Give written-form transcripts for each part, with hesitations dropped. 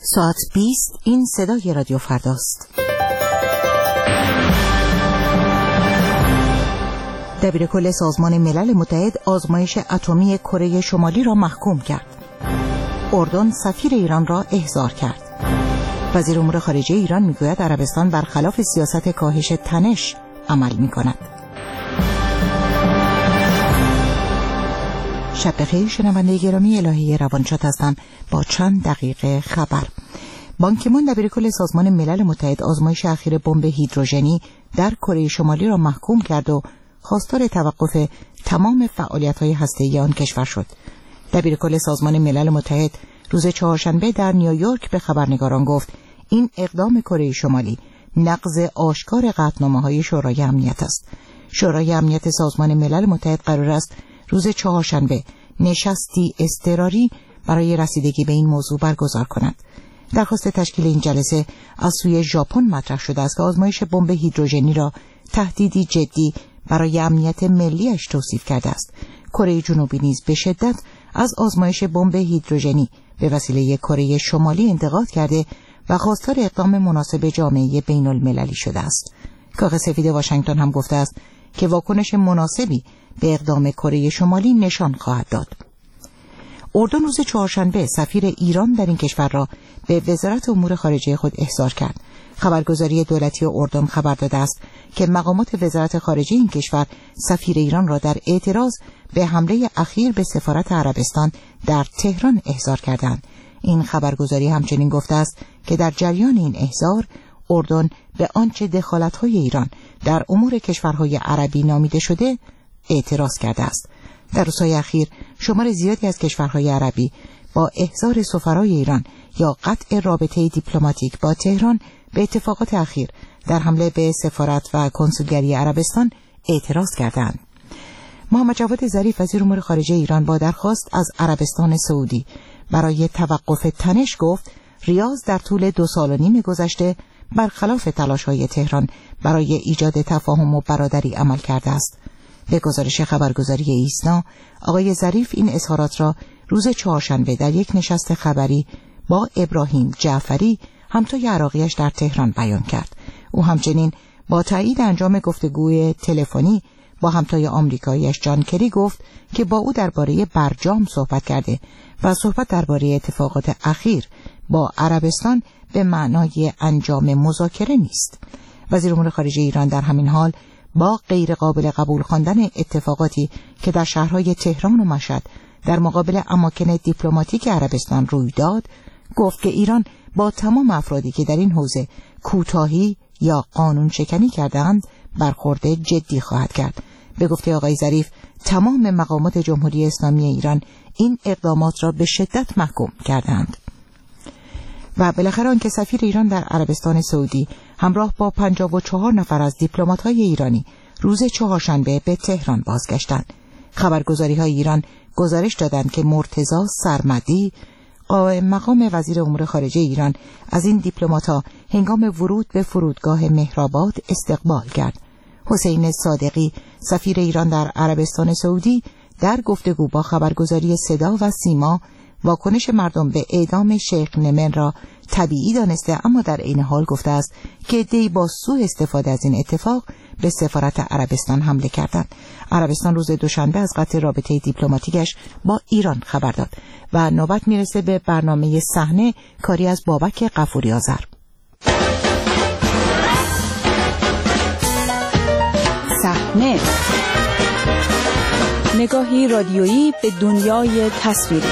ساعت 20 این صدای رادیو فرداست. دبیرکل سازمان ملل متحد آزمایش اتمی کره شمالی را محکوم کرد. اردن سفیر ایران را احضار کرد. وزیر امور خارجه ایران میگوید عربستان برخلاف سیاست کاهش تنش عمل می‌کند. شب بخیر شنونده گرامی، الهی روانشاد هستم با چند دقیقه خبر. بان کی مون دبیرکل سازمان ملل متحد آزمایش اخیر بمب هیدروژنی در کره شمالی را محکوم کرد و خواستار توقف تمام فعالیت‌های هسته‌ای آن کشور شد. دبیرکل سازمان ملل متحد روز چهارشنبه در نیویورک به خبرنگاران گفت این اقدام کره شمالی نقض آشکار قطعنامه‌های شورای امنیت است. شورای امنیت سازمان ملل متحد قرار است روز چهارشنبه نشستی اضطراری برای رسیدگی به این موضوع برگزار کند. درخواست تشکیل این جلسه از سوی ژاپن مطرح شده است که آزمایش بمب هیدروژنی را تهدیدی جدی برای امنیت ملی‌اش توصیف کرده است. کره جنوبی نیز به شدت از آزمایش بمب هیدروژنی به وسیله کره شمالی انتقاد کرده و خواستار اقدام مناسب جامعه بین‌المللی شده است. کاخ سفید واشنگتن هم گفته است که واکنش مناسبی به اقدام کره شمالی نشان خواهد داد. اردن روز چهارشنبه سفیر ایران در این کشور را به وزارت امور خارجه خود احضار کرد. خبرگزاری دولتی اردن خبر داده است که مقامات وزارت خارجه این کشور سفیر ایران را در اعتراض به حمله اخیر به سفارت عربستان در تهران احضار کردند. این خبرگزاری همچنین گفته است که در جریان این احضار اردن به آنچه دخالت‌های ایران در امور کشورهای عربی نامیده شده اعتراض کرده است. در روزهای اخیر شمار زیادی از کشورهای عربی با احضار سفرای ایران یا قطع رابطه دیپلماتیک با تهران به اتفاقات اخیر در حمله به سفارت و کنسولگری عربستان اعتراض کردند. محمد جواد ظریف وزیر امور خارجه ایران با درخواست از عربستان سعودی برای توقف تنش گفت ریاض در طول 2.5 سال گذشته برخلاف تلاش‌های تهران برای ایجاد تفاهم و برادری عمل کرده است. به گزارش خبرگزاری ایسنا، آقای ظریف این اظهارات را روز چهارشنبه در یک نشست خبری با ابراهیم جعفری همتای عراقیش در تهران بیان کرد. او همچنین با تایید انجام گفتگوی تلفنی با همتای آمریکاییش جان کری گفت که با او درباره برجام صحبت کرده و صحبت درباره اتفاقات اخیر با عربستان به معنای انجام مذاکره نیست. وزیر امور خارجه ایران در همین حال با غیر قابل قبول خواندن اتفاقاتی که در شهرهای تهران و مشهد در مقابل اماکن دیپلماتیک عربستان روی داد گفت که ایران با تمام افرادی که در این حوزه کوتاهی یا قانون شکنی کردند برخورد جدی خواهد کرد. به گفته آقای ظریف تمام مقامات جمهوری اسلامی ایران این اقدامات را به شدت محکوم کردند. و بالاخره آنکه سفیر ایران در عربستان سعودی همراه با 54 نفر از دیپلمات‌های ایرانی روز چهارشنبه به تهران بازگشتند. خبرگزاری‌های ایران گزارش دادند که مرتضی سرمدی قائم مقام وزیر امور خارجه ایران از این دیپلمات‌ها هنگام ورود به فرودگاه مهرآباد استقبال کرد. حسین صادقی سفیر ایران در عربستان سعودی در گفتگو با خبرگزاری صدا و سیما واکنش مردم به اعدام شیخ نمر را طبیعی دانسته، اما در عین حال گفته است که عده‌ای با سوء استفاده از این اتفاق به سفارت عربستان حمله کردند. عربستان روز دوشنبه از قطع رابطه دیپلماتیکش با ایران خبر داد و نوبت میرسه به برنامه صحنه، کاری از بابک غفوری آذر. صحنه، نگاهی رادیویی به دنیای تصویری.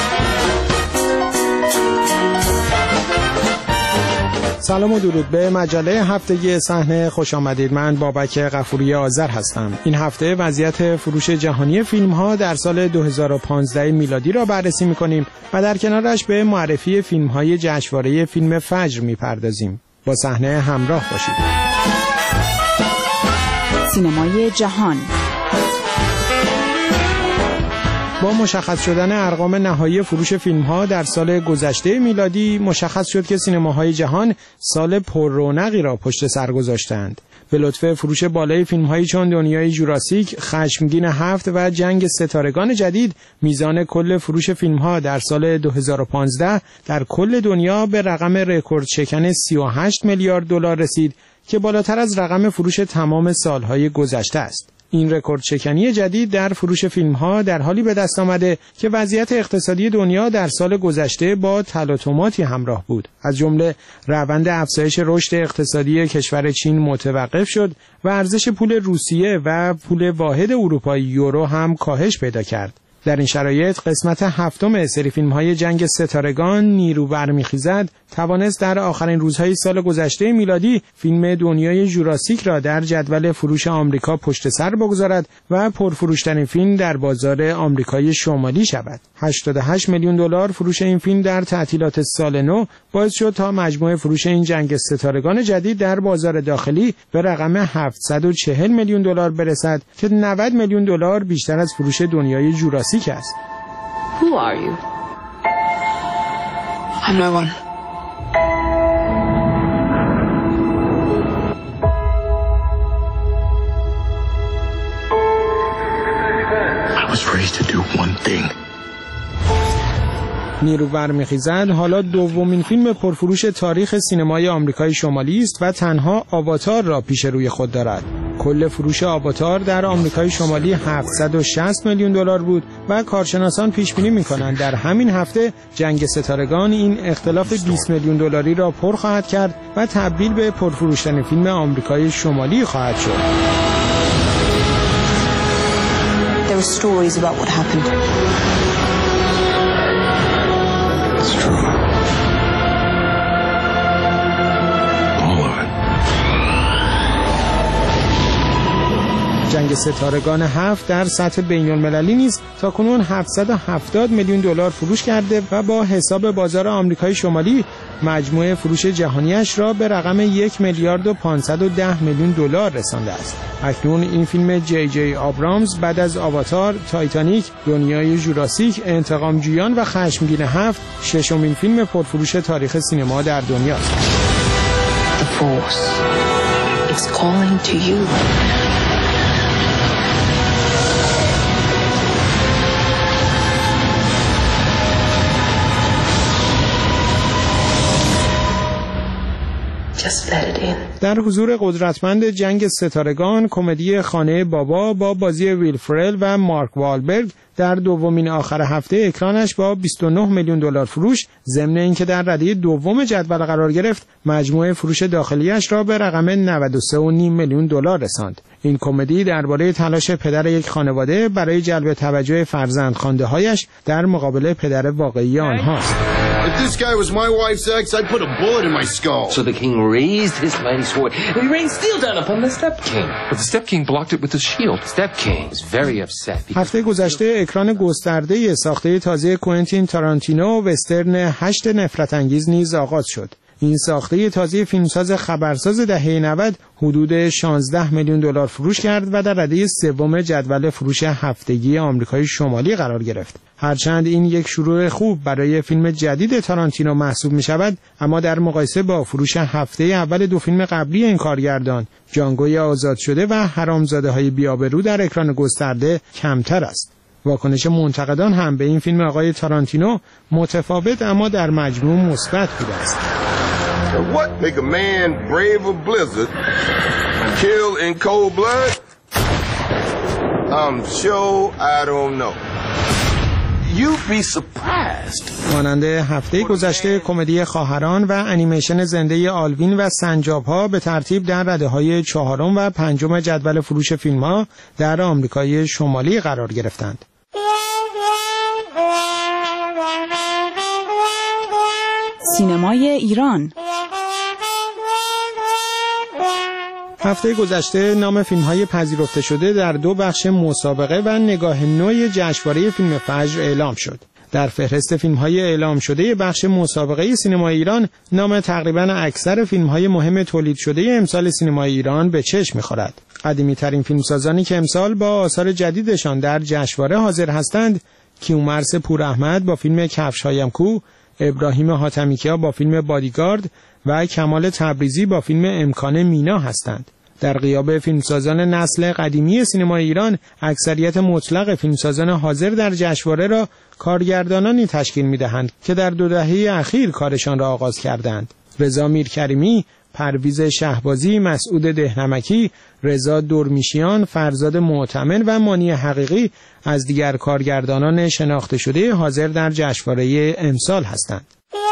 سلام و درود به مجله هفتگی صحنه خوش آمدید. من بابک غفوری آذر هستم. این هفته وضعیت فروش جهانی فیلم ها در سال 2015 میلادی را بررسی می‌کنیم و در کنارش به معرفی فیلم های جشنواره فیلم فجر می‌پردازیم. با صحنه همراه باشید. سینمای جهان. با مشخص شدن ارقام نهایی فروش فیلم‌ها در سال گذشته میلادی مشخص شد که سینماهای جهان سال پر رونقی را پشت سر گذاشتند. به لطف فروش بالای فیلم‌هایی چون دنیای جوراسیک، خشمگین 7 و جنگ ستارگان جدید، میزان کل فروش فیلم‌ها در سال 2015 در کل دنیا به رقم رکورد شکن 38 میلیارد دلار رسید که بالاتر از رقم فروش تمام سالهای گذشته است. این رکورد شکنی جدید در فروش فیلم‌ها در حالی به دست آمده که وضعیت اقتصادی دنیا در سال گذشته با تلاطماتی همراه بود. از جمله روند افزایش رشد اقتصادی کشور چین متوقف شد و ارزش پول روسیه و پول واحد اروپایی یورو هم کاهش پیدا کرد. در این شرایط قسمت 7 سری فیلم‌های جنگ ستارگان نیرو برمیخیزد توانست در آخرین روزهای سال گذشته میلادی فیلم دنیای جوراسیک را در جدول فروش آمریکا پشت سر بگذارد و پرفروشترین فیلم در بازار آمریکای شمالی شود. 88 میلیون دلار فروش این فیلم در تعطیلات سال نو باعث شد تا مجموع فروش این جنگ ستارگان جدید در بازار داخلی به رقم 740 میلیون دلار برسد که 90 میلیون دلار بیشتر از فروش دنیای جوراسیک است. Who are you? I'm no one. I was raised to do one thing. نیرو برمیخیزد حالا دومین فیلم پرفروش تاریخ سینمای آمریکای شمالی است و تنها آواتار را پیش روی خود دارد. کل فروش آواتار در آمریکای شمالی 760 میلیون دلار بود و کارشناسان پیش بینی می‌کنند در همین هفته جنگ ستارگان این اختلاف 20 میلیون دلاری را پر خواهد کرد و تبدیل به پرفروشترین فیلم آمریکای شمالی خواهد شد. There were stories about what happened. It's true. All of it. جنگ ستارگان 7 در سطح بین‌المللی نیز تاکنون 770 میلیون دلار فروش کرده و با حساب بازار آمریکای شمالی مجموع فروش جهانیش را به رقم 1 میلیارد و 510 میلیون دلار رسانده است. اکنون این فیلم جی آبرامز بعد از آواتار، تایتانیک، دنیای جوراسیک، انتقامجویان و خشمگین 7 ششمین فیلم پرفروش تاریخ سینما در دنیاست. The force is calling to you. در حضور قدرتمند جنگ ستارگان، کمدی خانه بابا با بازی ویل فرل و مارک والبرگ در دومین آخر هفته اکرانش با 29 میلیون دلار فروش، ضمن اینکه در رده دوم جدول قرار گرفت، مجموع فروش داخلیش را به رقم 93.5 میلیون دلار رساند. این کمدی درباره تلاش پدر یک خانواده برای جلب توجه فرزندخوانده‌هایش در مقابل پدر واقعی آنهاست. If this guy was my wife's ex, I'd put a bullet in my skull. So the king raised his mighty sword, and he rained steel down upon the Step King. But the Step King blocked it with his shield. Step King was very upset. هفته گذشته اکران گسترده ساخته تازه کوئنتین تارانتینو وسترن 8 نفرت انگیز نیز آغاز شد. این ساخته تازه فیلمساز خبرساز دهه 90 حدود 16 میلیون دلار فروش کرد و در رده سوم جدول فروش هفتگی آمریکای شمالی قرار گرفت. هرچند این یک شروع خوب برای فیلم جدید تارانتینو محسوب می شود، اما در مقایسه با فروش هفته اول دو فیلم قبلی این کارگردان، جانگوی آزاد شده و حرامزاده های بی‌آبرو در اکران گسترده کمتر است. واکنش منتقدان هم به این فیلم آقای تارانتینو متفاوت اما در مجموع مثبت بوده است. What make a man brave a blizzard, kill in cold blood? I'm sure I don't know. You'd be surprised. مانند هفته گذشته کمدی خواهران و انیمیشن زنده آلوین و سنجاب‌ها به ترتیب در رده‌های 4 و 5 جدول فروش فیلم‌ها در آمریکای شمالی قرار گرفتند. سینمای ایران. هفته گذشته نام فیلم‌های پذیرفته شده در 2 بخش مسابقه و نگاه نوع جشنواره فیلم فجر اعلام شد. در فهرست فیلم‌های اعلام شده بخش مسابقه سینمای ایران نام تقریباً اکثر فیلم‌های مهم تولید شده امسال سینمای ایران به چشم می‌خورد. قدیمی‌ترین فیلمسازانی که امسال با آثار جدیدشان در جشنواره حاضر هستند کیومرث پوراحمد با فیلم کفش‌هایم کو، ابراهیم حاتمیکیا با فیلم بادیگارد و کمال تبریزی با فیلم امکان مینا هستند. در غیاب فیلمسازان نسل قدیمی سینما ایران، اکثریت مطلق فیلمسازان حاضر در جشنواره را کارگردانانی تشکیل می‌دهند که در 2 دهه اخیر کارشان را آغاز کردند. رضا میرکریمی، پرویز شهبازی، مسعود دهنمکی، رضا دورمیشیان، فرزاد معتمن و مانی حقیقی از دیگر کارگردانان شناخته شده حاضر در جشنواره امسال هستند.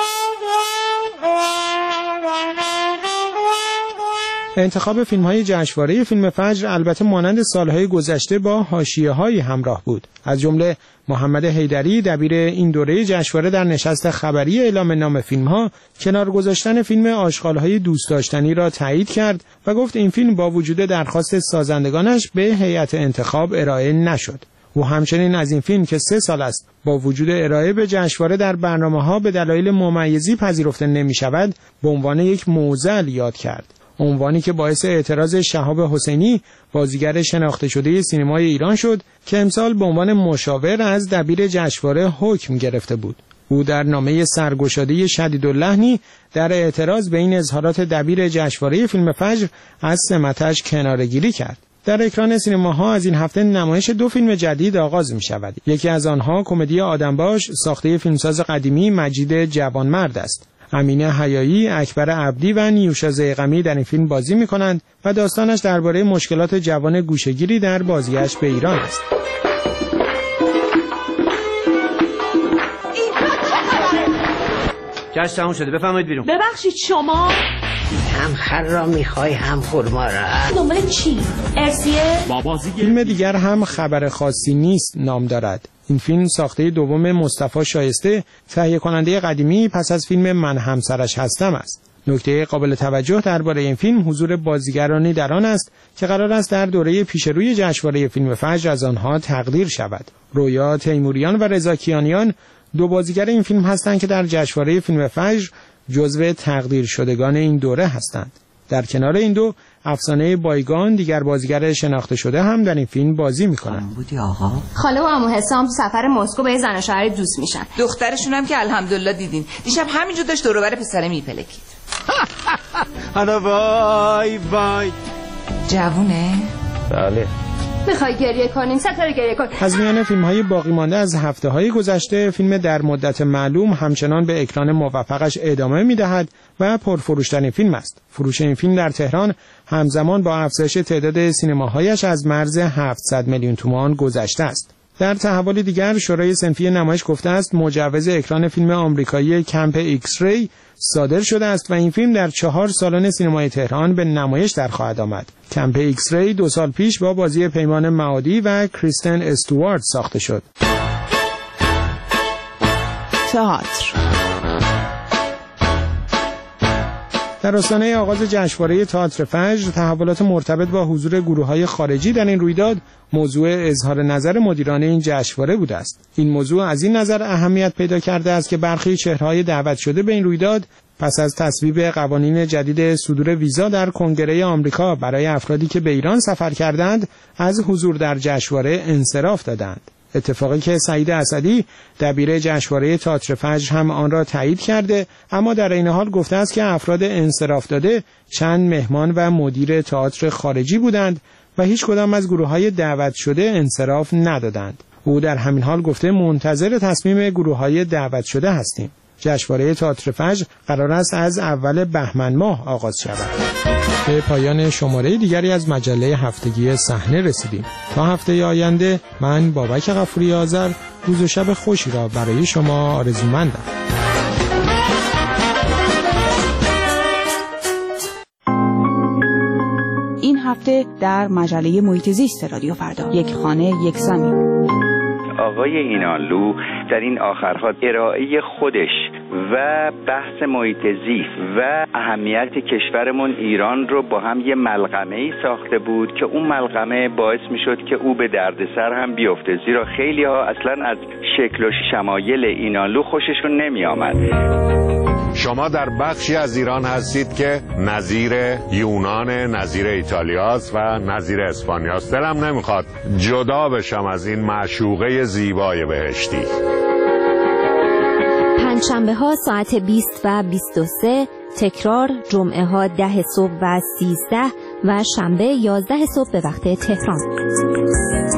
انتخاب فیلم‌های جشنواره فیلم فجر البته مانند سالهای گذشته با حاشیه‌هایی همراه بود. از جمله محمد حیدری دبیر این دوره جشنواره در نشست خبری اعلام نام فیلم‌ها کنار گذاشتن فیلم آشغال‌های دوست داشتنی را تایید کرد و گفت این فیلم با وجود درخواست سازندگانش به هیئت انتخاب ارائه نشد. او همچنین از این فیلم که 3 سال است با وجود ارائه به جشنواره در برنامه‌ها به دلایل ممیزی پذیرفته نمی‌شود، به عنوان یک معضل یاد کرد. عنوانی که باعث اعتراض شهاب حسینی، بازیگر شناخته شده سینمای ایران شد که امسال به عنوان مشاور از دبیر جشنواره حکم گرفته بود. او در نامه سرگشاده شدیداللحنی در اعتراض به این اظهارات دبیر جشنواره فیلم فجر از سمتش کناره‌گیری کرد. در اکران سینماها از این هفته نمایش 2 فیلم جدید آغاز می شود. یکی از آنها کمدی آدمباش ساخته فیلمساز قدیمی مجید جوانمرد است. امینه حیایی، اکبر عبدی و نیوشا ضیغمی در این فیلم بازی می کنند و داستانش درباره مشکلات جوان گوشه‌گیری در بازگشت به ایران است. جشن تموم شده، بفرمایید بیرون. ببخشید شما هم خر را میخوای هم خرما را. دنبال چی؟ ارسیه؟ فیلم دیگر هم خبر خاصی نیست نام دارد. این فیلم ساخته دوم مصطفی شایسته، تهیه کننده قدیمی پس از فیلم من همسرش هستم است. نکته قابل توجه درباره این فیلم حضور بازیگرانی در آن است که قرار است در دوره پیشروی جشنواره فیلم فجر از آنها تقدیر شود. رویا تیموریان و رضا کیانیان 2 بازیگر این فیلم هستند که در جشنواره فیلم فجر جزو تقدیر شدگان این دوره هستند. در کنار این 2 افسانه بایگان دیگر بازیگر شناخته شده هم در این فیلم بازی میکنند. بودی آقا؟ خاله و عمو حسام تو سفر مسکو به زن و شوهر دوست میشن. دخترشون هم که الحمدلله دیدین دیشب همینجور داشت دور و بر پسره میپلکید. حالا وای وای. جوونه؟ بله. میخوای گریه کنیم؟ ستاره گریه کن. از میان فیلم‌های باقی مانده از هفته‌های گذشته، فیلم در مدت معلوم همچنان به اکران موفقش ادامه می‌دهد و پرفروش‌ترین فیلم است. فروش این فیلم در تهران همزمان با افزایش تعداد سینماهایش از مرز 700 میلیون تومان گذشته است. در تحول دیگر، شورای صنفی نمایش گفته است مجوز اکران فیلم آمریکایی کمپ ایکس ری صادر شده است و این فیلم در 4 سالن سینمای تهران به نمایش در خواهد آمد. کمپ ایکس ری 2 سال پیش با بازی پیمان معادی و کریستن استوارت ساخته شد. تئاتر. در آستانه آغاز جشنواره تئاتر فجر، تحولات مرتبط با حضور گروه‌های خارجی در این رویداد موضوع اظهار نظر مدیران این جشنواره بوده است. این موضوع از این نظر اهمیت پیدا کرده است که برخی چهره‌های دعوت شده به این رویداد پس از تصویب قوانین جدید صدور ویزا در کنگره آمریکا برای افرادی که به ایران سفر کردند از حضور در جشنواره انصراف دادند. اتفاقی که سعید اسدی دبیر جشنواره تئاتر فجر هم آن را تایید کرده، اما در این حال گفته است که افراد انصراف داده چند مهمان و مدیر تئاتر خارجی بودند و هیچ کدام از گروه‌های دعوت شده انصراف ندادند. او در همین حال گفته منتظر تصمیم گروه‌های دعوت شده هستیم. جشنواره تئاتر فجر قرار است از اول بهمن ماه آغاز شود. به پایان شماره دیگری از مجله هفتگی صحنه رسیدیم. تا هفته آینده من بابک غفوری آذر روز و شب خوشی را برای شما آرزومندم. این هفته در مجله محیط زیست رادیو فردا، یک خانه یک زمین. آقای اینانلو در این آخرها ارائه خودش و بحث محیط زیست و اهمیت کشورمون ایران رو با هم یه ملغمه‌ای ساخته بود که اون ملغمه باعث میشد که او به دردسر هم بیفته، زیرا خیلی‌ها اصلاً از شکل و شمایل اینانلو خوششون نمی آمد. شما در بخشی از ایران هستید که نظیر یونان، نظیر ایتالیاست و نظیر اسپانیاست. دلم نمیخواد جدا بشم از این معشوقه زیبای بهشتی. پنجشنبه ها ساعت 20 و 23، تکرار جمعه ها 10 صبح و 13 و شنبه 11 صبح به وقت تهران.